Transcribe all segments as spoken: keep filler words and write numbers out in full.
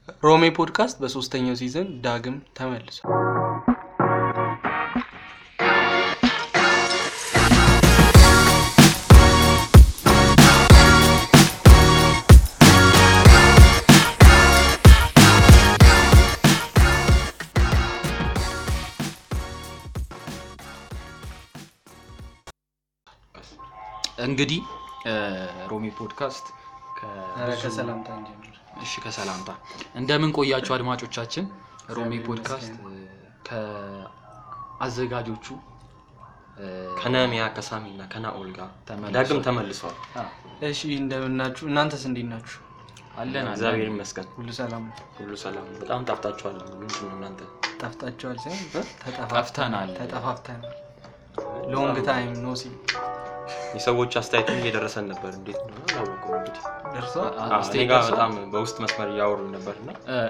ሮሜ ፖድካስት በሶስተኛው ሲዝን ዳግም ተመልሷል። እንግዲህ ሮሜ ፖድካስት ከሰላምታ እንጀምር። እሺ ከሰላምታ እንደምን ቆያችሁ አድማጮቻችን? ሮሜ ፖድካስት ከአዘጋጆቹ ከነሚያ ከሳሚና ከናኦል ጋር ዳግም ተመልሷል። እሺ እንደምናችሁ? እናንተስ እንዴት ናችሁ? አለን እግዚአብሔር ይመስገን ሁሉ ሰላም ሁሉ ሰላም። በጣም ጠፍታችኋል። ምንድን ነው እናንተ? ጠፍታችኋል ሳይሆን ተጠፋፍተናል ተጠፋፍተናል ሎንግ ታይም ኖ ሲ። የሰዎች አስተያየት እየደረሰን ነበር። እንዴት ነው አላወቅኩም። እንግዲህ ደርሶ አስተያየት ጋር በጣም በውስጥ መስመር ያወሩ ነበርና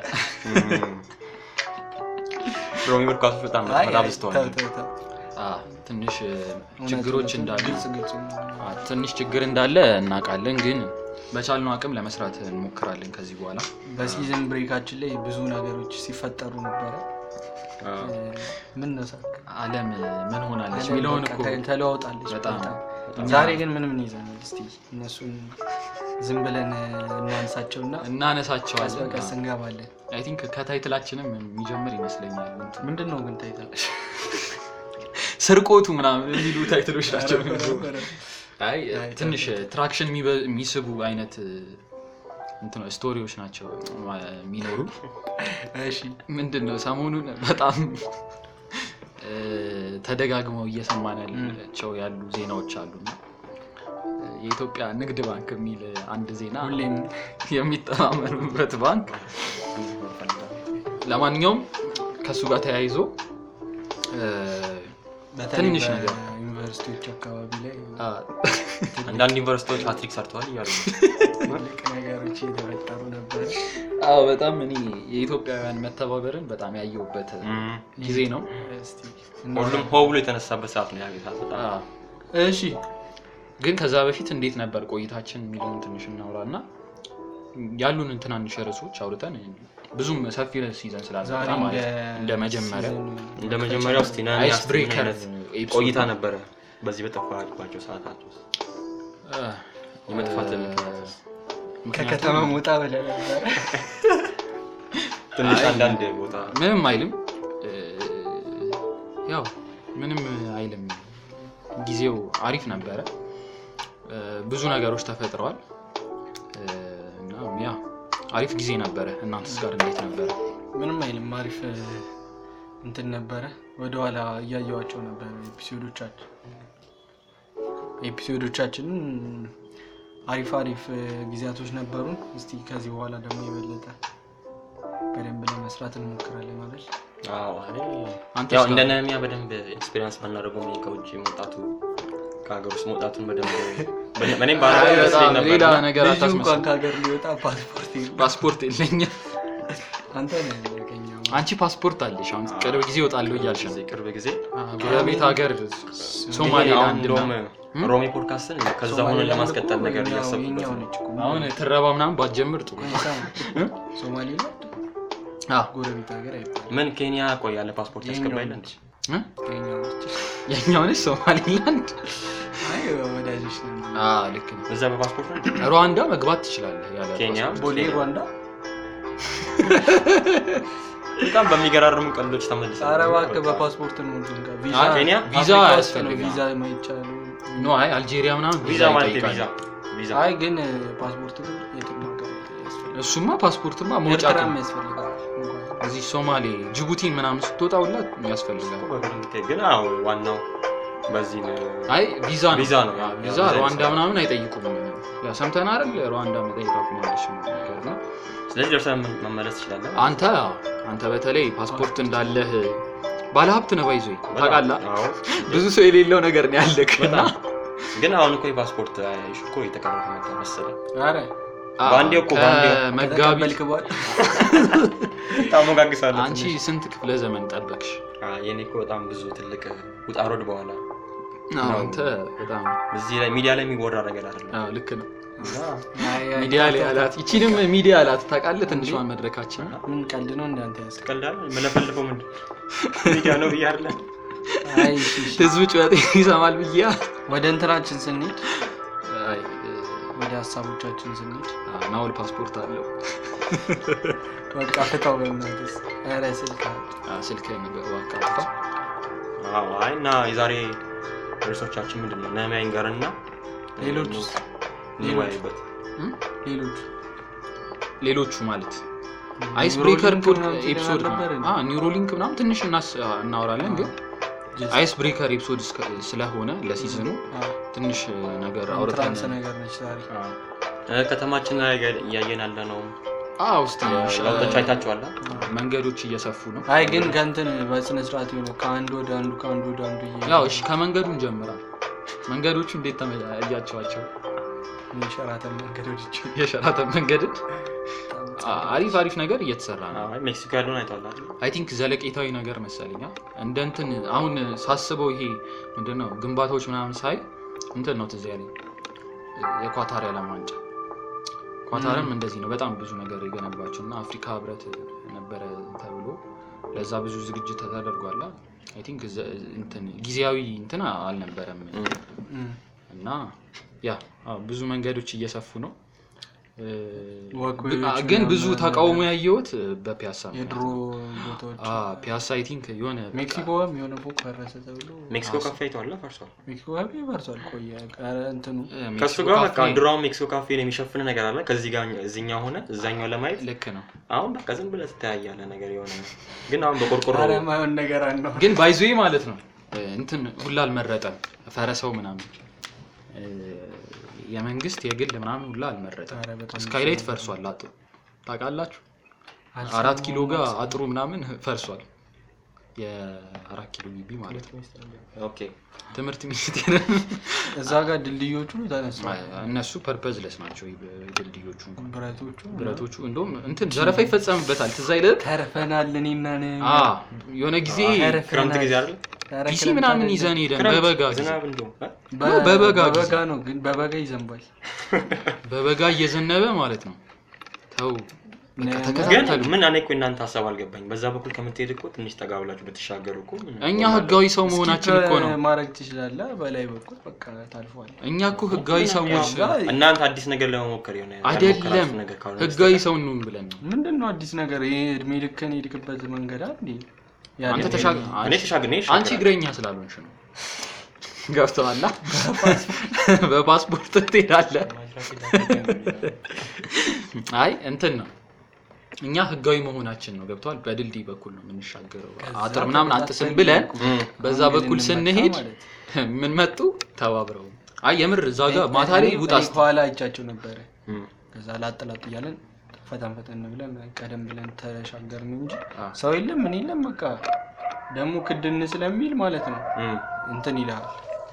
ሮሚ ፖድካስት በጣም በጣም አስተዋል አ ትንሽ ችግሮች እንዳሉ ትንሽ ችግር እንዳለ እናውቃለን፣ ግን በቻልነው አቅም ለመስራት እንሞክራለን። ከዚህ በኋላ በሲዝን ብሬካችን ላይ ብዙ ነገሮች ሲፈጠሩ ነበር። ምን ነው ሳክ ዓለም ምን ሆናለች ሚሊዮን እኮ ተለዋውጣለች በጣም። ዛሬ ግን ምንም ይዘናል። እስቲ እነሱን ዝም ብለን እናንሳቸውና እናነሳቸዋለን። በቀስ እንገባለን። አይ ቲንክ ከታይትላችንም የሚጀምር ይመስለኛል። ምንድነው ግን ታይትል? ስርቆቱ ምናምን የሚሉ ታይትሎች ናቸው። አይ ትንሽ ትራክሽን የሚስቡ አይነት እንትን ስቶሪዎች ናቸው የሚኖሩ። እሺ ምንድነው ሰሞኑን በጣም ተደጋግመው እየሰማናቸው ያሉ ዜናዎች አሉና የኢትዮጵያ ንግድ ባንክ የሚል አንድ ዜና ሁሌም የሚተማመኑበት ባንክ ለማንኛውም ከሱ ጋር ተያይዞ ትንሽ ነገር ዩኒቨርሲቲዎች አካባቢ ላይ አንዳንድ ዩኒቨርሲቲዎች ሃትሪክ ሰርተዋል እያሉ ትልቅ ነገሮች እየተፈጠሩ ነበር። አዎ በጣም እኔ የኢትዮጵያውያን መተባበርን በጣም ያየሁበት ጊዜ ነው። እስቲ ሁሉም ሆ ብሎ የተነሳበት ሰዓት ነው ያገታት በጣም። እሺ ግን ከዛ በፊት እንዴት ነበር ቆይታችን የሚለውን ትንሽ እናውራና ያሉን ትናንሽ ርዕሶች አውርተን ብዙም ሰፊ ሲዘን ስላልመጣ ማለት እንደ መጀመሪያ እንደ መጀመሪያው እስቲ ነን አይስ ብሬከር ቆይታ ነበረ በዚህ በጠፋባቸው ሰዓታት ውስጥ የመጥፋት ከከተማ ወጣ ብለን ነበር። ትንሽ አንዳንድ ቦታ ምንም አይልም፣ ያው ምንም አይልም። ጊዜው አሪፍ ነበረ፣ ብዙ ነገሮች ተፈጥረዋል እና ያ አሪፍ ጊዜ ነበረ። እናንተስ ጋር እንዴት ነበረ? ምንም አይልም፣ አሪፍ እንትን ነበረ። ወደ ኋላ እያየዋቸው ነበር ኤፒሶዶቻችን ኤፒሶዶቻችን አሪፍ አሪፍ ጊዜያቶች ነበሩን። እስቲ ከዚህ በኋላ ደግሞ የበለጠ በደንብ ለመስራት እንሞክራለን ማለት። አዎ አንተ ያው እንደነሚያ በደንብ ኤክስፒሪየንስ ባናደርገው ነው ከውጪ መውጣቱ ከሀገር ውስጥ መውጣቱን በደንብ በእኔም ባላው ያስለኝ ነበር። ሌላ ነገር አታስመስል። ከሀገር ሊወጣ ፓስፖርት ፓስፖርት የለኝም። አንተ ነህ ያገኘው። አንቺ ፓስፖርት አለሽ? አሁን ቅርብ ጊዜ እወጣለሁ እያልሽ ነው። ቅርብ ጊዜ ጎረቤት ሀገር ሶማሌላንድ ነው። ሮሜ ፖድካስትን ከዛ ሆነ ለማስቀጠል ነገር እያሰብኩበት ነው። አሁን ትረባ ምናምን ባትጀምር ጥሩ ነው። ሶማሌላንድ አዎ ጎረቤት ሀገር አይባልም። ምን ኬንያ ቆይ ያለ ፓስፖርት ያስቀባይልን እንዴ? ኬንያ ነች። የኛው ነች ሶማሌላንድ። አይ ወዳጅሽ ነው። አዎ ልክ ነው። እዛ በፓስፖርት ነው። ሩዋንዳ መግባት ትችላለህ ያለ ኬንያ ቦሌ ሩዋንዳ በጣም በሚገራርሙ ቀልዶች ተመልሰው። ኧረ እባክህ በፓስፖርት ነው እንትን ጋር ቪዛ ኬንያ ቪዛ ያስፈልጋል። ቪዛ ማይቻሉ ኖ አይ አልጄሪያ ምናምን ቪዛ ማለት ቪዛ ቪዛ አይ ግን ፓስፖርት ግን የትኛው ጋር ያስፈልጋል? እሱማ ፓስፖርትማ መውጫ ቀረም ያስፈልጋል። እዚህ ሶማሌ ጅቡቲ ምናምን ስትወጣ ሁላ ያስፈልጋል። ግን አዎ ዋናው በዚህ ነው። አይ ቪዛ ነው ቪዛ ነው። ቪዛ ሩዋንዳ ምናምን አይጠይቁም። ያ ሰምተን አይደል? ሩዋንዳ መጠይቃቁ ማለት ነው። ስለዚህ ደርሰን መመለስ ይችላል። አንተ አንተ በተለይ ፓስፖርት እንዳለህ ባለሀብት ነው ባይዞይ ታውቃለህ። አዎ ብዙ ሰው የሌለው ነገር ነው ያለከና ግን አሁን እኮ የፓስፖርት አይሽኮ የተቀረፈ ነገር መሰለኝ። አረ ባንዴ እኮ ባንዴ መጋቢ መልክባል ታሞጋግሳለህ። አንቺ ስንት ክፍለ ዘመን ጠበቅሽ? አይ የኔ እኮ በጣም ብዙ ትልቅ ውጣሮድ በኋላ አዎ አንተ በጣም እዚህ ላይ ሚዲያ ላይ የሚወራ ነገር አይደለም። አዎ ልክ ነው። ሚዲያ ላይ አላት እቺንም ሚዲያ አላት ታውቃለህ ትንሿን መድረካችን ምን ቀልድ ነው እንዳንተ ያስቀልዳል መለፈልፈው ምን ሚዲያ ነው ብያለሁ አይ ህዝቡ ጨዋታ ይሰማል ብያ ወደ እንትናችን ስንሄድ አይ ወደ ሀሳቦቻችን ስንሄድ ናውል ፓስፖርት አለው በቃ ፈታው በእናትህ አረ ስልክ ስልክ ነገር ዋካታ አዎ አይና የዛሬ ርዕሶቻችን ምንድነው ነማይን ጋርና ሌሎች ሌሎች ሌሎች ሌሎቹ ማለት አይስ ብሬከር ኤፒሶድ አ ኒውሮሊንክ ምናምን ትንሽ እናወራለን ግን አይስ ብሬከር ኤፒሶድ ስለሆነ ለሲዝኑ ትንሽ ነገር አውርተን ነገር ነች ዛሬ ከተማችን ላይ ያያየን አለ ነው አው እስቲ ለውጦች አይታችኋል መንገዶች እየሰፉ ነው አይ ግን ከንትን በስነ ስርዓት ነው ከአንድ ወደ አንዱ ከአንድ ወደ አንዱ ያው እሺ ከመንገዱን ጀምራ መንገዶቹ እንዴት ተመያያቸዋቸው የሸራተን መንገዶች የሸራተን መንገዶች አሪፍ አሪፍ ነገር እየተሰራ ነው አይ ሜክሲኮ ያለውን አይተዋል አይ ቲንክ ዘለቄታዊ ነገር መሰለኛ እንደ እንትን አሁን ሳስበው ይሄ ምንድነው ግንባታዎች ምናምን ሳይ እንትን ነው ትዝ ያለኝ የኳታር ያለም ዋንጫ ኳታርም እንደዚህ ነው በጣም ብዙ ነገር የገነባቸውና አፍሪካ ህብረት ነበረ ተብሎ ለዛ ብዙ ዝግጅት ተደርጓል አይ ቲንክ እንትን ጊዜያዊ እንትን አልነበረም እና ያ ብዙ መንገዶች እየሰፉ ነው ግን ብዙ ተቃውሞ ያየሁት በፒያሳ ነው የድሮ ቦታዎች አ ፒያሳ አይ ቲንክ የሆነ ሜክሲኮም የሆነ ፎቅ ፈረሰ ተብሎ ሜክሲኮ ካፌ አይተዋል ፈርሷል ሜክሲኮ ካፌ ፈርሷል ቆየ ቀረ እንትኑ ከሱ ጋር በቃ ድሮው ሜክሲኮ ካፌ ነው የሚሸፍን ነገር አለ ከዚህ ጋር እዚህኛው ሆነ እዛኛው ለማየት ልክ ነው አሁን በቃ ዝም ብለህ ተያያለ ነገር የሆነ ግን አሁን በቆርቆሮ አረ ማን ነገር አለው ግን ባይዞይ ማለት ነው እንትን ሁላ አልመረጠም ፈረሰው ምናምን የመንግስት የግል ምናምን ሁላ አልመረጠም ስካይላይት ፈርሷል አጥሩ ታውቃላችሁ አራት ኪሎ ጋር አጥሩ ምናምን ፈርሷል የአራት ኪሎ ግቢ ማለት ነው ኦኬ ትምህርት ሚኒስቴር እዛ ጋር ድልድዮቹ ተነስተዋል እነሱ ፐርፐዝለስ ናቸው ድልድዮቹ ብረቶቹ ብረቶቹ እንደውም እንትን ዘረፋ ይፈጸምበታል ትዝ አይልህ ተርፈናል እኔና ነኝ አ የሆነ ጊዜ ክረምት ጊዜ አይደል ፒሲ ምናምን ይዘን ሄደን በበጋ ዝናብ እንደው በበጋ በበጋ ነው ግን በበጋ ይዘንባል በበጋ እየዘነበ ማለት ነው ተው ግን ምን አኔ እኮ እናንተ ሐሳብ አልገባኝ በዛ በኩል ከምትሄድ እኮ ትንሽ ተጋብላችሁ በተሻገሩ እኮ እኛ ህጋዊ ሰው መሆናችን እኮ ነው ማድረግ ትችላለህ በላይ በኩል በቃ ታልፈዋል እኛ እኮ ህጋዊ ሰዎች እናንተ አዲስ ነገር ለመሞከር ይሆነ አይደለም ህጋዊ ሰው ነን ብለን ነው ምንድነው አዲስ ነገር ይሄ እድሜ ልክን ሄድክበት መንገድ አይደል አንተ ተሻገ እኔ ተሻገኔ አንቺ እግረኛ ስላልሆንሽ ነው ገብተዋላ በፓስፖርት ትሄዳለህ አይ እንትን ነው እኛ ህጋዊ መሆናችን ነው ገብቷል በድልድይ በኩል ነው የምንሻገረው አጥር ምናምን አንጥስም ብለን በዛ በኩል ስንሄድ ምን መጡ ተባብረው አይ የምር እዛ ጋር ማታ ላይ ውጣስ ኋላ አይቻቸው ነበር ከዛ ላጥላጥ ይያለን ፈታን ፈተን ብለን ቀደም ብለን ተሻገርን እንጂ ሰው የለም ምን የለም በቃ ደሞ ክድን ስለሚል ማለት ነው እንትን ይላል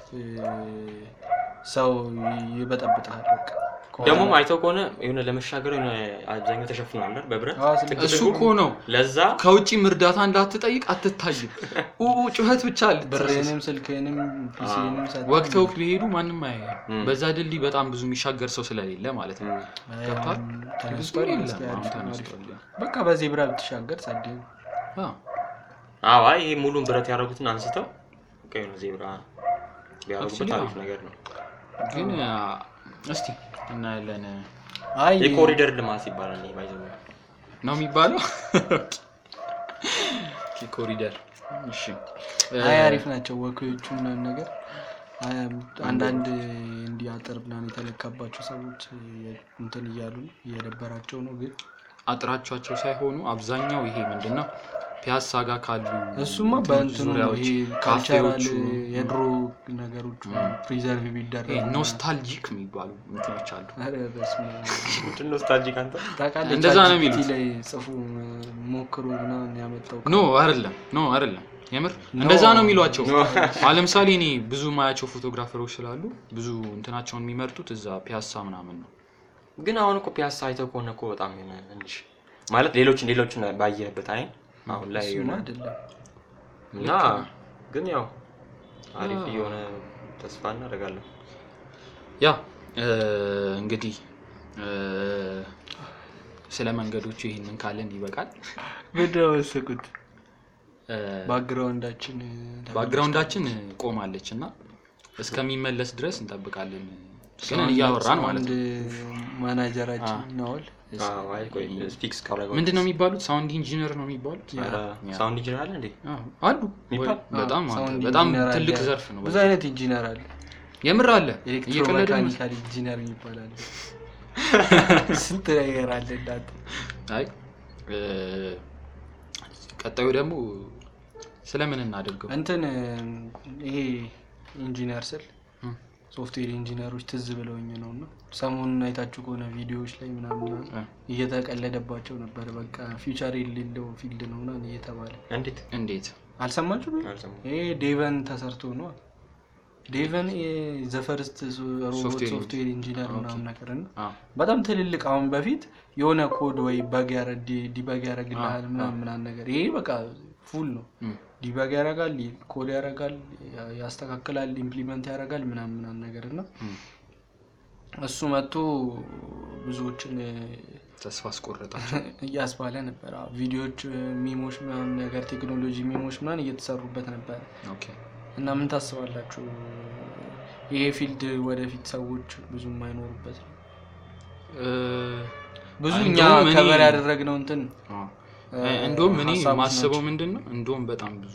ሰው ይበጠብጣል በቃ ደሞ አይተው ከሆነ የሆነ ለመሻገር የሆነ አብዛኛው ተሸፍኗል አይደል በብረት እሱ እኮ ነው ለዛ ከውጪ እርዳታ እንዳትጠይቅ አትታይም ኡ ጩኸት ብቻ አለ ብሬንም ስልኬንም ፒሲንም ሰጥ ወቅተው ቢሄዱ ማንንም አያየም በዛ ድልድይ በጣም ብዙ የሚሻገር ሰው ስለሌለ ማለት ነው ገብቷል ተነስቷል ተነስቷል በቃ በዜብራ ብትሻገር ሰደኝ አ አዎ አይ ይሄ ሙሉን ብረት ያደረጉትን አንስተው ከይ ነው ዜብራ ቢያደርጉበት አሪፍ ነገር ነው ግን እስቲ እና ያለን አይ የኮሪደር ልማት ይባላል ነው ባይዘው ነው የሚባለው የኮሪደር እሺ አይ አሪፍ ናቸው ወኩዮቹ እና ነገር አንዳንድ እንዲያጠር ብላን የተለካባቸው ሰዎች እንትን ይያሉ እየደበራቸው ነው ግን አጥራቻቸው ሳይሆኑ አብዛኛው ይሄ ምንድነው ፒያሳ ጋር ካሉ እሱማ በእንትኑ ይሄ ካልቸራል የድሮ ነገሮች ፕሪዘርቭ ቢደረግ ኖስታልጂክ የሚባሉ እንትኖች አሉ አረ በስመ እንትን ኖስታልጂክ አንተ ታውቃለህ እንደዛ ነው የሚሉት ላይ ጽፉ ሞክሩ ምናምን ያመጣው ኖ አይደለም ኖ አይደለም የምር እንደዛ ነው የሚሏቸው ለምሳሌ እኔ ብዙ ማያቸው ፎቶግራፈሮች ስላሉ ብዙ እንትናቸውን የሚመርጡት እዛ ፒያሳ ምናምን ነው ግን አሁን እኮ ፒያሳ አይተው ከሆነ እኮ በጣም እንጂ ማለት ሌሎችን ሌሎችን ባየህበት አይን አሁን ላይ ነው አይደለም እና ግን ያው አሪፍ የሆነ ተስፋ እናደርጋለን ያ እንግዲህ ስለ መንገዶቹ ይሄንን ካለን ይበቃል። በደወሰኩት ባክግራውንዳችን ባክግራውንዳችን ቆማለች እና እስከሚመለስ ድረስ እንጠብቃለን። ግን እያወራን ማለት ነው። ማናጀራችን ነው። አዎ አይ ቆይ ፊክስ ካረጋው ምንድነው የሚባሉት? ሳውንድ ኢንጂነር ነው የሚባሉት። ሳውንድ ኢንጂነር አለ እንዴ? አሉ በጣም በጣም ትልቅ ዘርፍ ነው። ብዙ አይነት ኢንጂነር አለ። የምር አለ። ኤሌክትሮሜካኒካል ኢንጂነር ይባላል። ስንት ነገር አለ እንዳት። አይ ቀጣዩ ደግሞ ስለምን እናደርገው እንትን ይሄ ኢንጂነር ስል ሶፍትዌር ኢንጂነሮች ትዝ ብለውኝ ነውና ሰሞኑን አይታችሁ ከሆነ ቪዲዮዎች ላይ ምናምን እየተቀለደባቸው ነበር። በቃ ፊውቸር የሌለው ፊልድ ነውና እየተባለ እንዴት እንዴት አልሰማችሁም? ይሄ ዴቨን ተሰርቶ ነው። ዴቨን ዘፈርስት ሮቦት ሶፍትዌር ኢንጂነር ምናምን ነገርና በጣም ትልልቅ አሁን በፊት የሆነ ኮድ ወይ ባግ ያረዲ ዲባግ ያረጋል ምናምን ምናምን ነገር ይሄ በቃ ፉል ነው። ዲባግ ያረጋል፣ ኮድ ያረጋል፣ ያስተካክላል፣ ኢምፕሊመንት ያረጋል ምናምን ምናምን ነገርና እሱ መጥቶ ብዙዎችን ተስፋ አስቆረጣቸው እያስባለ ነበር። ቪዲዮዎች ሚሞች ምናምን ነገር ቴክኖሎጂ ሚሞች ምናምን እየተሰሩበት ነበር። ኦኬ እና ምን ታስባላችሁ? ይሄ ፊልድ ወደፊት ሰዎች ብዙ የማይኖሩበት ነው? ብዙ እኛ ከበር ያደረግነው እንትን እንደውም እኔ ማስበው ምንድነው እንደውም በጣም ብዙ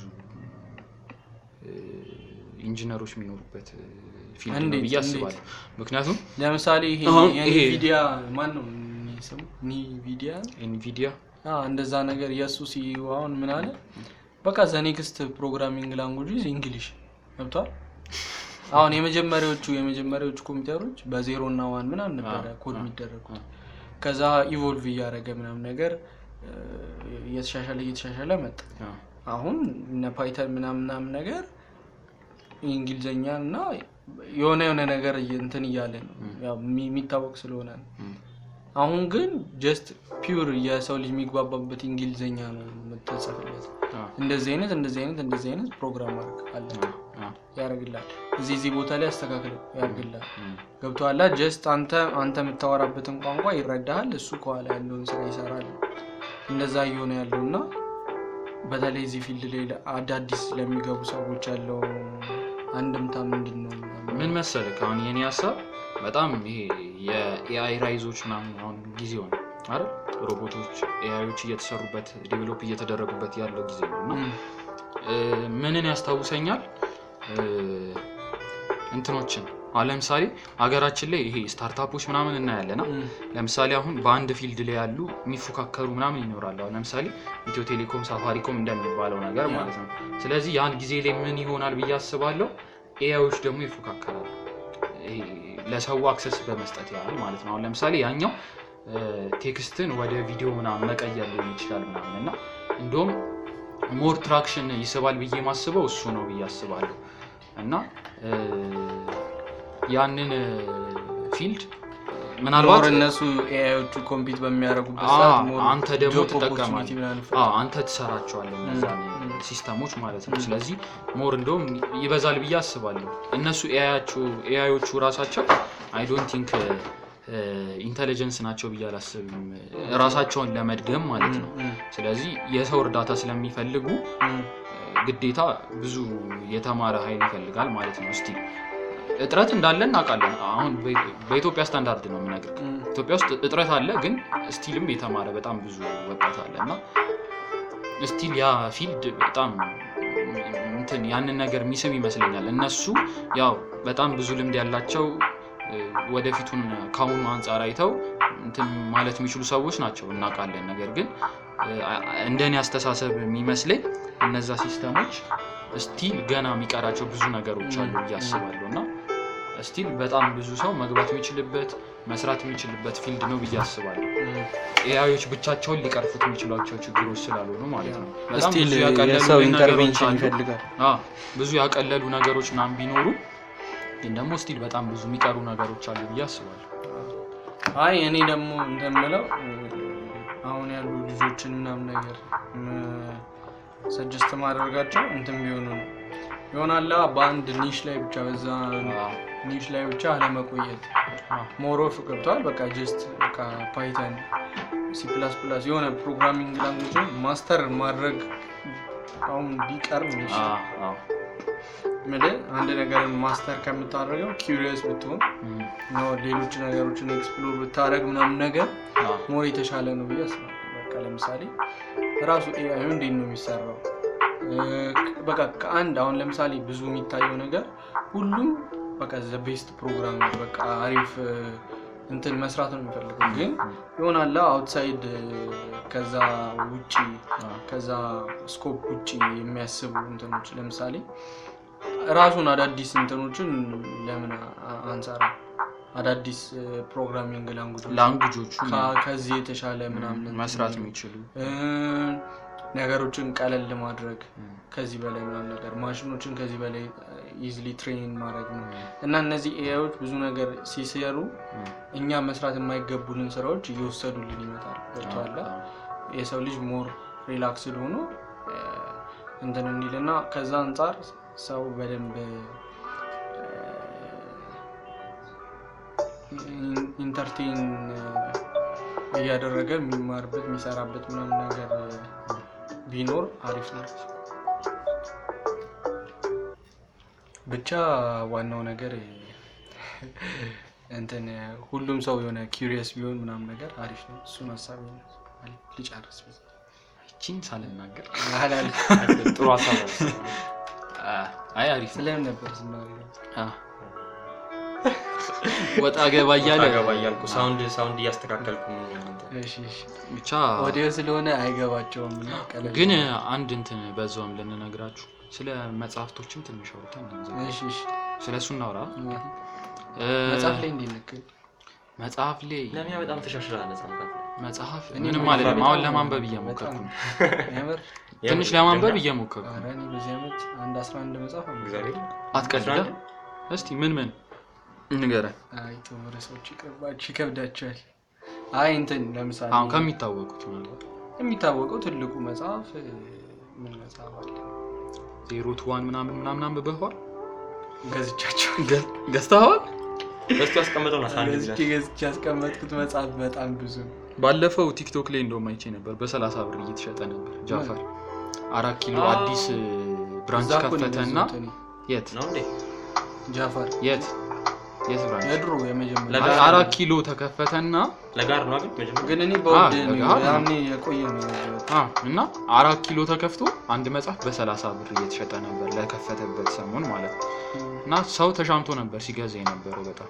ኢንጂነሮች የሚኖሩበት ፊልድ ነው ብዬ አስባለሁ። ምክንያቱም ለምሳሌ ይሄ የኤንቪዲያ ማን ነው ስሙ? ኒቪዲያ ኤንቪዲያ አዎ እንደዛ ነገር የሱ ሲኢኦ አሁን ምን አለ? በቃ ዘ ኔክስት ፕሮግራሚንግ ላንጉዌጅ ኢዝ እንግሊሽ ገብቷል። አሁን የመጀመሪያዎቹ የመጀመሪያዎቹ ኮምፒውተሮች በዜሮ እና ዋን ምናምን ነበር ኮድ የሚደረጉት። ከዛ ኢቮልቭ እያደረገ ምናምን ነገር እየተሻሻለ እየተሻሻለ መጣ። አሁን እነ ፓይተን ምናምን ምናምን ነገር እንግሊዘኛ እና የሆነ የሆነ ነገር እንትን እያለ ነው ያው የሚታወቅ ስለሆነ ነው። አሁን ግን ጀስት ፒውር የሰው ልጅ የሚግባባበት እንግሊዘኛ ነው የምትጽፍለት። እንደዚህ አይነት እንደዚህ አይነት እንደዚህ አይነት ፕሮግራም አርክ አለ ያረጋግላል። እዚህ እዚህ ቦታ ላይ አስተካክለው ያረጋግላል። ገብቷል። ጀስት አንተ አንተ የምታወራበትን ቋንቋ ይረዳሃል፣ እሱ ከኋላ ያለውን ስራ ይሰራል። እንደዛ እየሆነ ያለውና በተለይ እዚህ ፊልድ ላይ አዳዲስ ለሚገቡ ሰዎች ያለው አንድምታ ምንድነው? ምን መሰለህ አሁን የኔ ሐሳብ በጣም ይሄ የኤአይ ራይዞች ምናምን አሁን ጊዜው ነው አይደል? ሮቦቶች ኤአይዎች እየተሰሩበት ዴቨሎፕ እየተደረጉበት ያለው ጊዜ ነውና ምንን ያስታውሰኛል እንትኖችን አሁን ለምሳሌ ሀገራችን ላይ ይሄ ስታርታፖች ምናምን እናያለና ለምሳሌ አሁን በአንድ ፊልድ ላይ ያሉ የሚፎካከሩ ምናምን ይኖራሉ። አሁን ለምሳሌ ኢትዮ ቴሌኮም፣ ሳፋሪኮም እንደሚባለው ነገር ማለት ነው። ስለዚህ ያን ጊዜ ላይ ምን ይሆናል ብዬ አስባለሁ? ኤአይዎች ደግሞ ይፎካከራሉ ለሰው አክሰስ በመስጠት ያህል ማለት ነው። አሁን ለምሳሌ ያኛው ቴክስትን ወደ ቪዲዮ ምናምን መቀየር ሊሆን ይችላል ምናምን እና እንደውም ሞር ትራክሽን ይስባል ብዬ ማስበው እሱ ነው ብዬ አስባለሁ። እና ያንን ፊልድ ምናልባት እነሱ ኤአይዎቹ ኮምፒት በሚያደርጉበት ሰዓት ሞር አንተ ደግሞ ትጠቀማለህ። አዎ አንተ ትሰራቸዋለህ እነዛን ሲስተሞች ማለት ነው። ስለዚህ ሞር እንደውም ይበዛል ብዬ አስባለሁ። እነሱ ኤአይዎቹ ኤአይዎቹ ራሳቸው አይ ዶንት ቲንክ ኢንተለጀንስ ናቸው ብዬ አላስብም ራሳቸውን ለመድገም ማለት ነው። ስለዚህ የሰው እርዳታ ስለሚፈልጉ ግዴታ ብዙ የተማረ ኃይል ይፈልጋል ማለት ነው። እስቲ እጥረት እንዳለ እናውቃለን። አሁን በኢትዮጵያ ስታንዳርድ ነው የምነግርህ። ኢትዮጵያ ውስጥ እጥረት አለ፣ ግን ስቲልም የተማረ በጣም ብዙ ወጣት አለና ስቲል ያ ፊልድ በጣም እንትን ያንን ነገር የሚስብ ይመስለኛል። እነሱ ያው በጣም ብዙ ልምድ ያላቸው ወደፊቱን ካሁኑ አንፃር አይተው እንትን ማለት የሚችሉ ሰዎች ናቸው እናውቃለን። ነገር ግን እንደኔ አስተሳሰብ የሚመስለኝ እነዛ ሲስተሞች ስቲል ገና የሚቀራቸው ብዙ ነገሮች አሉ ብዬ አስባለሁና ስቲል በጣም ብዙ ሰው መግባት የሚችልበት መስራት የሚችልበት ፊልድ ነው ብዬ አስባለሁ። ኤአይዎች ብቻቸውን ሊቀርፉት የሚችሏቸው ችግሮች ስላልሆኑ ማለት ነው። በጣም ብዙ ያቀለሉ ኢንተርቬንሽን ይፈልጋል። አዎ ብዙ ያቀለሉ ነገሮች ምናምን ቢኖሩ ግን ደግሞ ስቲል በጣም ብዙ የሚቀሩ ነገሮች አሉ ብዬ አስባለሁ። አይ እኔ ደግሞ እንደምለው አሁን ያሉ ልጆችን ምናምን ነገር ሰጀስት ማድረጋቸው እንትን ቢሆኑ ነው ይሆናል። በአንድ ኒሽ ላይ ብቻ በዛ ኒሽ ላይ ብቻ አለመቆየት ሞሮፍ ገብቷል በቃ ጀስት በቃ ፓይተን ሲ ፕላስ ፕላስ የሆነ ፕሮግራሚንግ ላንጉጅ ማስተር ማድረግ አሁን ቢቀርም ይችላል ማለት አንድ ነገር ማስተር ከምታደርገው ኪዩሪየስ ብትሆን ነው ሌሎች ነገሮችን ኤክስፕሎር ብታደርግ ምናምን ነገር ሞር የተሻለ ነው ብዬ አስባለሁ በቃ ለምሳሌ ራሱ ኤአይ እንዴት ነው የሚሰራው በቃ ከአንድ አሁን ለምሳሌ ብዙ የሚታየው ነገር ሁሉም በቃ ዘ ቤስት ፕሮግራመር በቃ አሪፍ እንትን መስራት ነው የሚፈልገው ግን ይሆናል አውትሳይድ ከዛ ውጪ ከዛ ስኮፕ ውጪ የሚያስቡ እንትኖች ለምሳሌ ራሱን አዳዲስ እንትኖችን ለምን አንሳራ አዳዲስ ፕሮግራሚንግ ላንጉጆች ላንጉጆቹ ከዚህ የተሻለ ምናምን መስራት የሚችሉ ነገሮችን ቀለል ለማድረግ ከዚህ በላይ ምናምን ነገር ማሽኖችን ከዚህ በላይ ኢዚሊ ትሬን ማድረግ ነው እና እነዚህ ኤአይዎች ብዙ ነገር ሲሰሩ እኛ መስራት የማይገቡልን ስራዎች እየወሰዱልን ይመጣል ወጥቷላ የሰው ልጅ ሞር ሪላክስድ ሆኖ እንትን እንዲልና ከዛ አንፃር ሰው በደንብ ኢንተርቴን እያደረገ የሚማርበት የሚሰራበት ምናምን ነገር ቢኖር አሪፍ ነው ብቻ ዋናው ነገር እንትን ሁሉም ሰው የሆነ ኪዩሪየስ ቢሆን ምናምን ነገር አሪፍ ነው እሱን ሐሳብ ነው ልጨርስ እቺን ሳልናገር አላል ጥሩ ሐሳብ ነው አይ አሪፍ ስለምን ነበር ዝናሪ አ ወጣ ገባ እያለ ገባ እያልኩ ሳውንድ ሳውንድ እያስተካከልኩ ነው እሺ እሺ ብቻ ኦዲዮ ስለሆነ አይገባቸውም ግን አንድ እንትን በዛውም ለነግራችሁ ስለ መጽሐፍቶችም ትንሽ አውርተን እንዘጋ እሺ እሺ ስለሱ እናውራ መጽሐፍ ላይ እንዲነክ መጽሐፍ ላይ ለምን በጣም ተሻሽሏል መጽሐፍ መጽሐፍ ምንም ማለት ነው አሁን ለማንበብ እየሞከርኩ ነው ያምር ትንሽ ለማንበብ እየሞከርኩ ነው አራኒ በዚህ አመት አንድ አስራ አንድ መጽሐፍ እግዚአብሔር አትቀልዳ እስቲ ምን ምን ንገረ አይ ተወረሰዎች ይቀርባችሁ ይከብዳቸዋል አይ እንትን ለምሳሌ አሁን ከሚታወቁት ማለት የሚታወቀው ትልቁ መጽሐፍ ምን መጽሐፍ አለ ዜሮ ቱ ዋን ምናምን ምናምን አንብበዋል ገዝቻቸው ገዝተዋል በስቲ አስቀምጠው ነው ሳንድ ገዝቼ ገዝቼ አስቀመጥኩት መጽሐፍ በጣም ብዙ ባለፈው ቲክቶክ ላይ እንደውም አይቼ ነበር በሰላሳ ብር እየተሸጠ ነበር ጃፋር አራት ኪሎ አዲስ ብራንች ከፈተና የት ነው እንዴ ጃፋር የት የት ብራንች የድሮ የመጀመሪያ አራት ኪሎ ተከፈተና ለጋር ነው ግን መጀመሪያ ግን እኔ በወድ ያኔ የቆየ ነው አ እና አራት ኪሎ ተከፍቶ አንድ መጽሐፍ በሰላሳ ብር እየተሸጠ ነበር ለከፈተበት ሰሞን ማለት ነው እና ሰው ተሻምቶ ነበር ሲገዛ የነበረው በጣም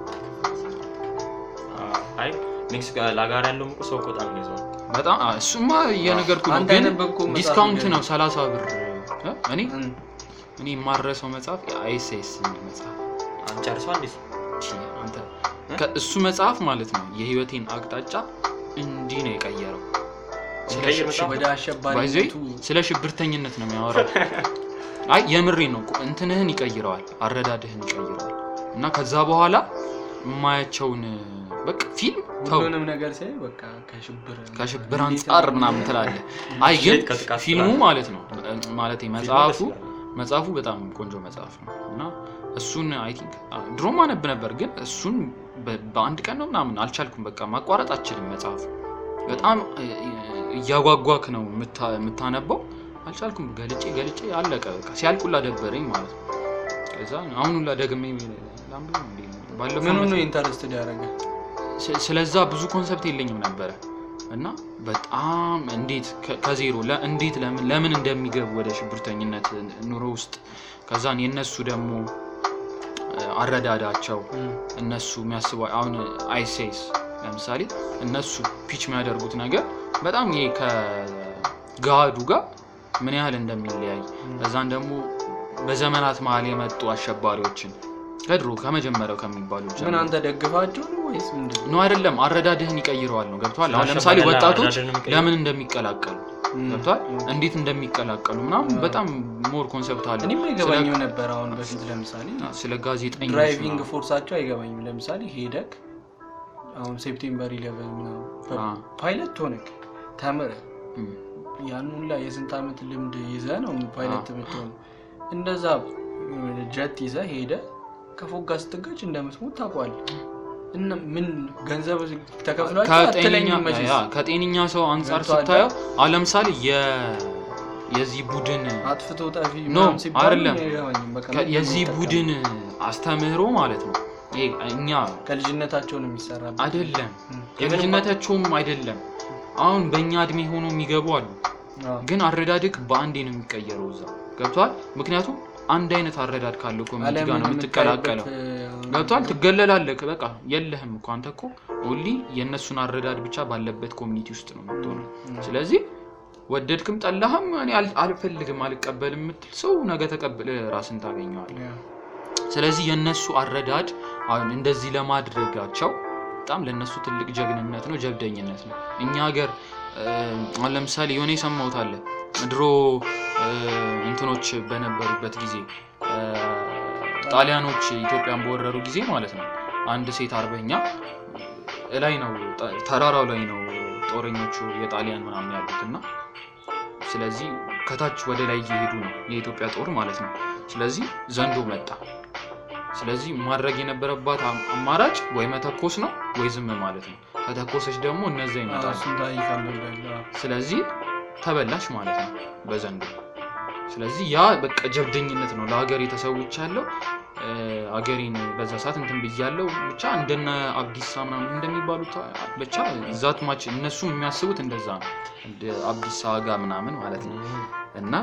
አይ ኔክስት ለጋር ያለው ሙቁ ሰው ቆጣ ነው ይዘው በጣም እሱማ እየነገርኩ ነው ግን ዲስካውንት ነው ሰላሳ ብር እኔ እኔ ማረሰው መጽሐፍ አይኤስኤስ መጽሐፍ አንጨርሰው እንዴ አንተ ከእሱ መጽሐፍ ማለት ነው የህይወቴን አቅጣጫ እንዲህ ነው የቀየረው ወደ አሸባሪነቱ ስለ ሽብርተኝነት ነው የሚያወራው አይ የምሬ ነው እንትንህን ይቀይረዋል አረዳድህን ይቀይረዋል እና ከዛ በኋላ ማያቸውን በቃ ፊልም ሁሉንም ነገር ሳይ በቃ ከሽብር ከሽብር አንፃር ምናምን ትላለህ አይ ግን ፊልሙ ማለት ነው ማለት መጽሐፉ መጽሐፉ በጣም ቆንጆ መጽሐፍ ነው እና እሱን አይ ቲንክ ድሮማ ነበር ነበር ግን እሱን በአንድ ቀን ነው ምናምን አልቻልኩም በቃ ማቋረጥ አልችልም መጽሐፍ በጣም እያጓጓክ ነው የምታነበው አልቻልኩም ገልጬ ገልጬ አለቀ በቃ ሲያልቁላ ደበረኝ ማለት ነው ከዛ አሁን ሁላ ደግሜ ላምብ እንዴ ባለፈው ምን ነው ኢንተረስትድ ያደረገ ስለዛ ብዙ ኮንሰፕት የለኝም ነበር እና በጣም እንዴት ከዜሮ ለእንዴት ለምን ለምን እንደሚገቡ ወደ ሽብርተኝነት ኑሮ ውስጥ ከዛን የነሱ ደግሞ አረዳዳቸው እነሱ የሚያስበው አሁን አይሴስ ለምሳሌ እነሱ ፒች የሚያደርጉት ነገር በጣም ይሄ ከጋዱ ጋር ምን ያህል እንደሚለያይ ከዛን ደግሞ በዘመናት መሀል የመጡ አሸባሪዎችን ከድሮ ከመጀመሪያው ከሚባሉ ጀምሮ ምን አንተ ደግፋቸው ነው ወይስ ምንድነው ነው አይደለም አረዳድህን ይቀይረዋል ነው ገብቷል አሁን ለምሳሌ ወጣቶች ለምን እንደሚቀላቀሉ ገብቷል እንዴት እንደሚቀላቀሉ ምናምን በጣም ሞር ኮንሰፕት አለ እኔም አይገባኝም ነበር አሁን በፊት ለምሳሌ ስለ ጋዜጠኞች ድራይቪንግ ፎርሳቸው አይገባኝም ለምሳሌ ሄደክ አሁን ሴፕቴምበር ኢሌቨን ነው ፓይለት ሆነክ ተመረ ያን ሁላ የስንት አመት ልምድ ይዘህ ነው ፓይለት የምትሆን እንደዛ ጀት ይዘህ ሄደ ከፎቅ ጋር ስትጋጭ እንደምትሞት ታውቀዋለህ። እና ምን ገንዘብ ተከፍሏል አትለኝ መቼስ ያ ከጤነኛ ሰው አንፃር ስታየው አሁን ለምሳሌ የ የዚህ ቡድን አጥፍቶ ጠፊ ምናምን ሲባል አይደለም የዚህ ቡድን አስተምህሮ ማለት ነው። ይሄ እኛ ከልጅነታቸው ነው የሚሰራው አይደለም የልጅነታቸውም አይደለም። አሁን በእኛ እድሜ ሆኖ የሚገቡ አሉ ግን አረዳድክ በአንዴ ነው የሚቀየረው እዛ ገብቷል። ምክንያቱም አንድ አይነት አረዳድ ካለው ኮሚኒቲ ጋር ነው የምትቀላቀለው ገብቷል። ትገለላለህ በቃ የለህም እኮ አንተ እኮ ኦንሊ የነሱን አረዳድ ብቻ ባለበት ኮሚኒቲ ውስጥ ነው የምትሆነው። ስለዚህ ወደድክም ጠላህም እኔ አልፈልግም አልቀበልም የምትል ሰው ነገ ተቀበለ ራስን ታገኘዋለህ። ስለዚህ የነሱ አረዳድ አሁን እንደዚህ ለማድረጋቸው በጣም ለነሱ ትልቅ ጀግንነት ነው ጀብደኝነት ነው። እኛ ሀገር አሁን ለምሳሌ የሆነ የሰማሁት አለ ድሮ እንትኖች በነበሩበት ጊዜ ጣሊያኖች ኢትዮጵያን በወረሩ ጊዜ ማለት ነው አንድ ሴት አርበኛ ላይ ነው ተራራው ላይ ነው ጦረኞቹ የጣሊያን ምናምን ያሉትና ስለዚህ ከታች ወደ ላይ እየሄዱ ነው የኢትዮጵያ ጦር ማለት ነው። ስለዚህ ዘንዶ መጣ። ስለዚህ ማድረግ የነበረባት አማራጭ ወይ መተኮስ ነው ወይ ዝም ማለት ነው። ከተኮሰች ደግሞ እነዛ ይመጣሉ። ስለዚህ ተበላሽ ማለት ነው በዘንዶ። ስለዚህ ያ በቃ ጀብደኝነት ነው ለሀገሬ ተሰውቻለሁ አገሬን በዛ ሰዓት እንትን ብያለሁ ብቻ እንደነ አብዲሳ ምናምን እንደሚባሉት ብቻ ዛት ማች እነሱ የሚያስቡት እንደዛ ነው እንደ አብዲሳ ጋር ምናምን ማለት ነው። እና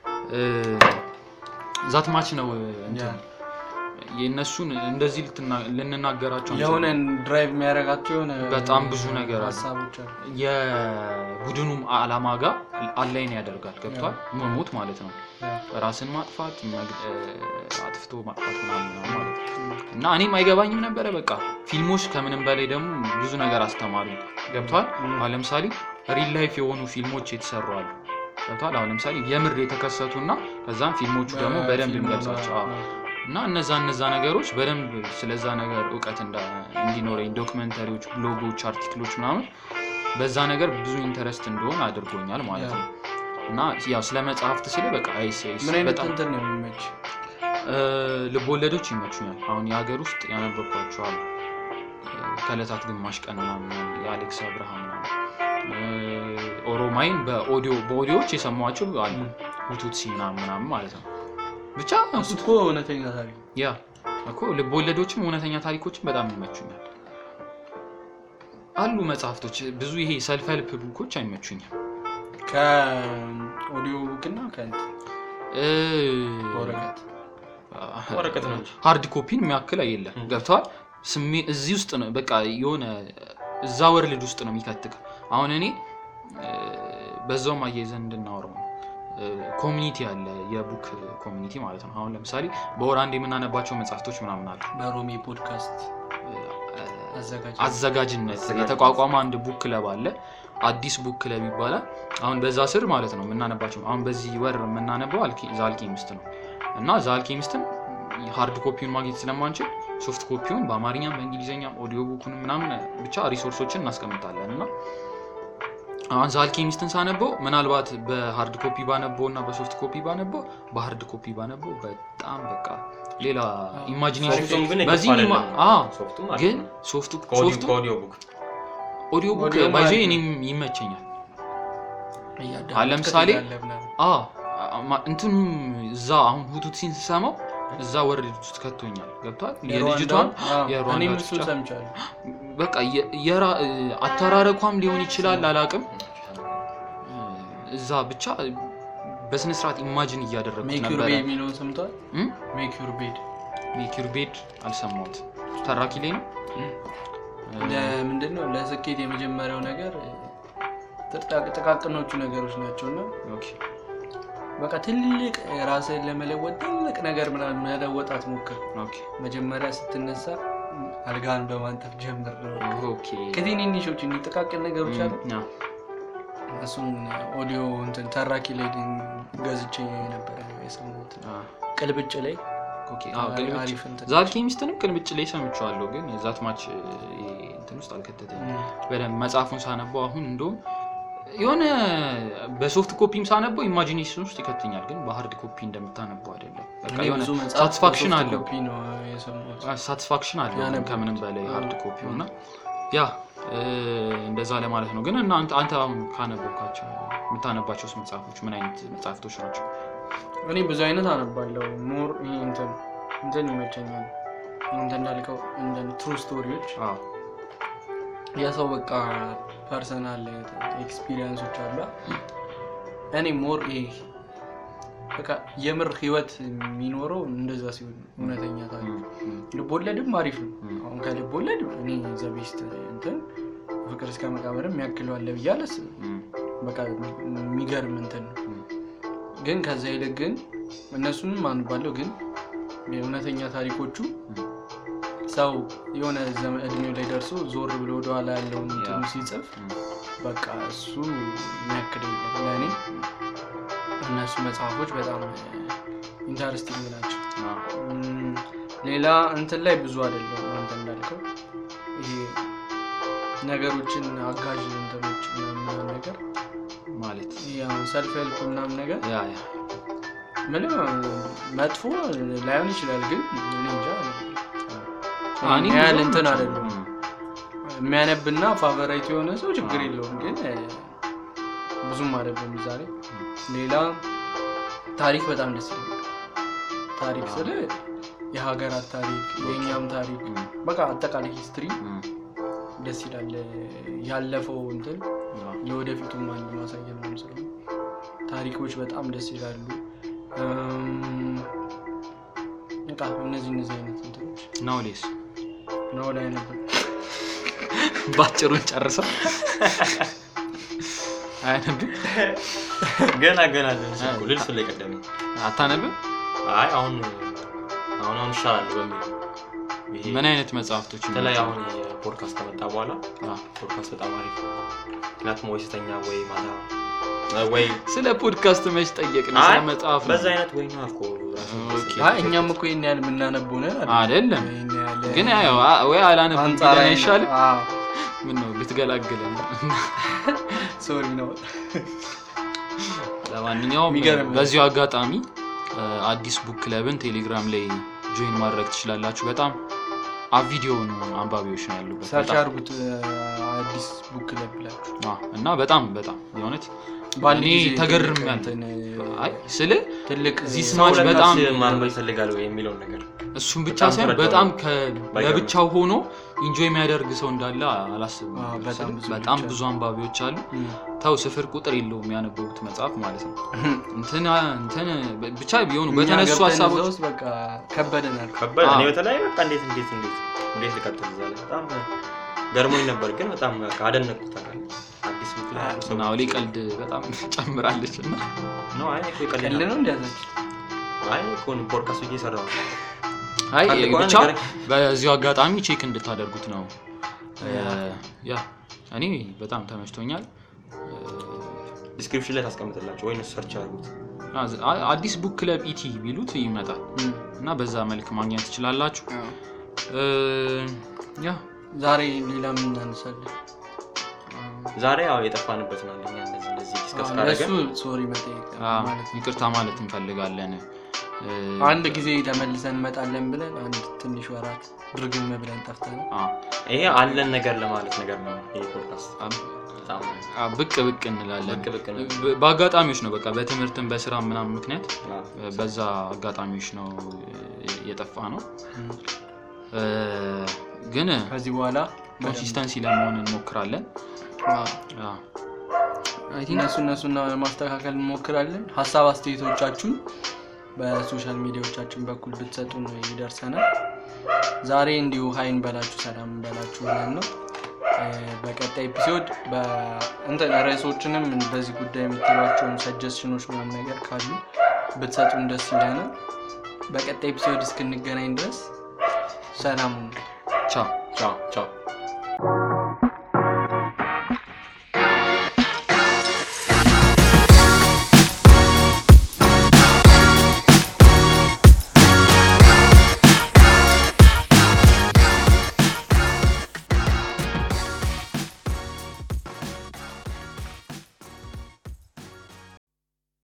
ዛት ማች ነው እንትን የነሱን እንደዚህ ልንናገራቸው የሆነ ድራይቭ የሚያደርጋቸው የሆነ በጣም ብዙ ነገር ሀሳቦች አሉ። የቡድኑም አላማ ጋር አላይን ያደርጋል ገብቷል። መሞት ማለት ነው ራስን ማጥፋት አጥፍቶ ማጥፋት ምናምን ነው ማለት ነው። እና እኔም አይገባኝም ነበረ በቃ ፊልሞች ከምንም በላይ ደግሞ ብዙ ነገር አስተማሩ ገብቷል። አሁን ለምሳሌ ሪል ላይፍ የሆኑ ፊልሞች የተሰሩ አሉ ገብቷል። አሁን ለምሳሌ የምር የተከሰቱና ከዛም ፊልሞቹ ደግሞ በደንብ የሚገልጻቸው እና እነዛ እነዛ ነገሮች በደንብ ስለዛ ነገር ዕውቀት እንዲኖረኝ ዶክመንተሪዎች ብሎጎች አርቲክሎች ምናምን በዛ ነገር ብዙ ኢንተረስት እንደሆነ አድርጎኛል ማለት ነው። እና ያው ስለ መጽሐፍት ስለ በቃ አይሴስ ምን አይነት እንትን ነው የሚመች ልቦለዶች ይመቹኛል። አሁን የሀገር ውስጥ ያነበብኳቸው አሉ ከዕለታት ግማሽ ቀን ምናምን የአሌክስ አብርሃም ምናምን ኦሮማይን በኦዲዮ በኦዲዮዎች የሰማኋቸው አሉ ሁቱትሲ ምናምን ማለት ነው። ብቻ እኮ እውነተኛ ታሪክ ያ እኮ ልቦለዶችም እውነተኛ ታሪኮችም በጣም ይመቹኛል አሉ መጽሐፍቶች ብዙ ይሄ ሰልፍ ሄልፕ ቡኮች አይመቹኝም። ከኦዲዮ ቡክና ከእንት እ ወረቀት ወረቀት ነው ሃርድ ኮፒን የሚያክል አይደለም ገብቷል። ስሜ እዚህ ውስጥ ነው በቃ የሆነ እዛ ወርልድ ውስጥ ነው የሚከትክ። አሁን እኔ በዛው ማያይዘን እንድናወራው ኮሚኒቲ አለ የቡክ ኮሚኒቲ ማለት ነው። አሁን ለምሳሌ በወር አንድ የምናነባቸው መጽሐፍቶች ምናምን አሉ በሮሚ ፖድካስት አዘጋጅነት የተቋቋመ አንድ ቡክ ክለብ አለ አዲስ ቡክ ክለብ ይባላል። አሁን በዛ ስር ማለት ነው የምናነባቸው አሁን በዚህ ወር የምናነበው ዛልኬሚስት ነው እና ዛልኬሚስትን ሃርድ ኮፒውን ማግኘት ስለማንችል ሶፍት ኮፒውን በአማርኛም በእንግሊዘኛም ኦዲዮ ቡኩን ምናምን ብቻ ሪሶርሶችን እናስቀምጣለን። እና አሁን ዛልኬሚስትን ሳነበው ምናልባት በሃርድ ኮፒ ባነበውና በሶፍት ኮፒ ባነበው በሃርድ ኮፒ ባነበው በጣም በቃ ሌላ ኢማጂኔሽን በዚህ ማ አ ግን ሶፍቱ ሶፍቱ ኦዲዮ ቡክ ኦዲዮ ቡክ ባይዘ እኔም ይመቸኛል። አለ ለምሳሌ አ እንትኑ እዛ አሁን ሁቱትሲን ሲሰማው እዛ ወርልድ ውስጥ ከቶኛል ገብቷል። የልጅቷን የሩዋንዳ እሱ ሰምቻለሁ በቃ የራ አተራረቋም ሊሆን ይችላል አላቅም እዛ ብቻ በስነ ስርዓት ኢማጂን እያደረኩት ነበር። ሜክ ዩር ቤድ ሚሊዮን ሰምቷል። ሜክ ዩር ቤድ ሜክ ዩር ቤድ አልሰማሁት ተራኪ ላይ ነው። ለምንድነው ለስኬት የመጀመሪያው ነገር ጥቃቅኖቹ ነገሮች ናቸውና ኦኬ በቃ ትልቅ ራስህን ለመለወጥ ትልቅ ነገር ምናምን መለወጣት ሞክር። ኦኬ መጀመሪያ ስትነሳ አልጋን በማንጠፍ ጀምር ነው። ኦኬ ከትንንሾች ጥቃቅን ነገሮች አሉ። እሱን ኦዲዮ እንትን ተራኪ ላይ ገዝቼ ነበር የሰማሁት ቅልብጭ ላይ። ኦኬ አዎ ቅልብጭ ዛልኬሚስትንም ቅልብጭ ላይ ሰምቻለሁ ግን ዛት ማች እንትን ውስጥ አልከተተኝም በደንብ መጽሐፉን ሳነበው። አሁን እንደውም የሆነ በሶፍት ኮፒም ሳነበው ኢማጂኔሽን ውስጥ ይከተኛል ግን በሃርድ ኮፒ እንደምታነበው አይደለም በቃ የሆነ ሳቲስፋክሽን አለው ሳቲስፋክሽን አለው ከምንም በላይ ሃርድ ኮፒው እና ያ እንደዛ ለማለት ነው ግን እናንተ አንተ አሁን ካነበብካቸው የምታነባቸው መጽሐፎች ምን አይነት መጽሐፍቶች ናቸው? እኔ ብዙ አይነት አነባለሁ ሞር እንትን እንትን ይመቸኛል እንትን እንዳልከው እንደ ትሩ ስቶሪዎች አዎ የሰው በቃ ፐርሰናል ኤክስፒሪየንሶች አሉ እኔ ሞር ይሄ በቃ የምር ህይወት የሚኖረው እንደዛ ሲሆን እውነተኛ ታሪክ ልቦለድም አሪፍ ነው አሁን ከልቦለድ እኔ ዘቢስት እንትን ፍቅር እስከ መቃብርም ያክለው አለ ብያለስ በቃ የሚገርም እንትን ግን ከዛ ይልቅ ግን እነሱንም አንባለው ግን የእውነተኛ ታሪኮቹ ሰው የሆነ ዘመን እድሜው ላይ ደርሶ ዞር ብሎ ወደ ኋላ ያለውን እንትን ሲጽፍ በቃ እሱ የሚያክለው ለኔ እነሱ መጽሐፎች በጣም ኢንተረስቲንግ ናቸው ሌላ እንትን ላይ ብዙ አይደለም አንተ እንዳልከው ይሄ ነገሮችን አጋዥ እንትኖች ምናምን ነገር ማለት ያው ሰልፍ ሄልፕ ምናምን ነገር ያ ያ ምንም መጥፎ ላይሆን ይችላል ግን እኔ እንጃ አኒ ያለ እንትን አይደለም የሚያነብና ፋቨራይት የሆነ ሰው ችግር የለውም ግን ብዙም አይደለም ዛሬ ሌላ ታሪክ በጣም ደስ ይላል ታሪክ ስለ የሀገራት ታሪክ የኛም ታሪክ በቃ አጠቃላይ ሂስትሪ ደስ ይላል ያለፈው እንትን ለወደፊቱም አንድ ማሳያ ነው ስለሆነ ታሪኮች በጣም ደስ ይላሉ በቃ እነዚህ እነዚህ አይነት እንትኖች ናውሌስ ነው ላይ ነበር ባጭሩን ጨርሰው አይነብ ገና ገና ለሰው ልልፍ ላይ ቀደም አታነብም አይ አሁን አሁን አሁን ሻላል በሚል ምን አይነት መጽሐፍቶች ተላይ አሁን ፖድካስት ተመጣ በኋላ ፖድካስት በጣም አሪፍ ምክንያቱም ወይስተኛ ወይ ማታ ወይ ስለ ፖድካስት መች ጠየቅን ስለ መጽሐፍ በዛ አይነት ወይ ነው አልኮ ኦኬ አይ እኛም እኮ ይሄን ያህል የምናነበው ነው አይደለም ግን ያው ወይ አላነብም ብለን ይሻል ምን ነው ልትገላግለን ሶሪ ነው ለማንኛውም በዚሁ አጋጣሚ አዲስ ቡክ ክለብን ቴሌግራም ላይ ጆይን ማድረግ ትችላላችሁ በጣም አ ቪዲዮ ነው አንባቢዎች ነው ያሉበት ሰርች አድርጉት አዲስ ቡክ ክለብ ብላችሁ አዎ እና በጣም በጣም የሆነት ባኒ ተገርመን አይ ስለ ትልቅ እዚህ ስማች በጣም ማንበብ ይፈልጋል ወይ የሚለው ነገር እሱም ብቻ ሳይሆን በጣም ለብቻው ሆኖ ኢንጆይ የሚያደርግ ሰው እንዳለ አላስብም በጣም በጣም ብዙ አንባቢዎች አሉ ታው ስፍር ቁጥር የለውም ያነበቡት መጽሐፍ ማለት ነው እንትና እንትን ብቻ ቢሆኑ በተነሱ ሐሳቦች በቃ ከበደናል ከበደ ነው በተለይ በቃ እንዴት እንዴት እንዴት እንዴት ልቀጥል ዛለ በጣም ገርሞኝ ነበር ግን በጣም ካደነቁት አካል አዲስ ምክንያት ነው ነው ሊቀልድ በጣም ጨምራለች እና ነው አይ እኮ ይቀልድ ነው እንዲያዘች አይ እኮ ፖድካስት እየሰራው አይ ብቻ በዚሁ አጋጣሚ ቼክ እንድታደርጉት ነው ያ እኔ በጣም ተመችቶኛል ዲስክሪፕሽን ላይ ታስቀምጥላችሁ ወይ ሰርች አድርጉት አዲስ ቡክ ክለብ ኢቲ ቢሉት ይመጣል እና በዛ መልክ ማግኘት ትችላላችሁ ያ ዛሬ ሌላ ምን እናነሳለን ዛሬ ያው የጠፋንበት ነው እንደኛ እንደዚህ እንደዚህ ዲስከስ ካደረገ እሱ ሶሪ መጠየቅ ማለት ይቅርታ ማለት እንፈልጋለን አንድ ጊዜ ተመልሰን መጣለን ብለን አንድ ትንሽ ወራት ድርግም ብለን ጠፍተን አዎ ይሄ አለን ነገር ለማለት ነገር ነው ይሄ ፖድካስት አ ብቅ ብቅ እንላለን በአጋጣሚዎች ነው በቃ በትምህርትም በስራ ምናምን ምክንያት በዛ አጋጣሚዎች ነው የጠፋ ነው ግን ከዚህ በኋላ ኮንሲስተንሲ ለመሆን እንሞክራለን አዎ አይ ቲንክ እነሱ እነሱና ማስተካከል እንሞክራለን ሐሳብ አስተያየቶቻችሁን በሶሻል ሚዲያዎቻችን በኩል ብትሰጡን ይደርሰናል ዛሬ እንዲሁ ሃይን በላችሁ ሰላም በላችሁ ማለት ነው በቀጣይ ኤፒሶድ በእንትን ርዕሶችንም በዚህ ጉዳይ የምትሏቸውን ሰጀስሽኖች ምናምን ነገር ካሉ ብትሰጡን ደስ ይለናል በቀጣይ ኤፒሶድ እስክንገናኝ ድረስ ሰላም ቻው ቻው ቻው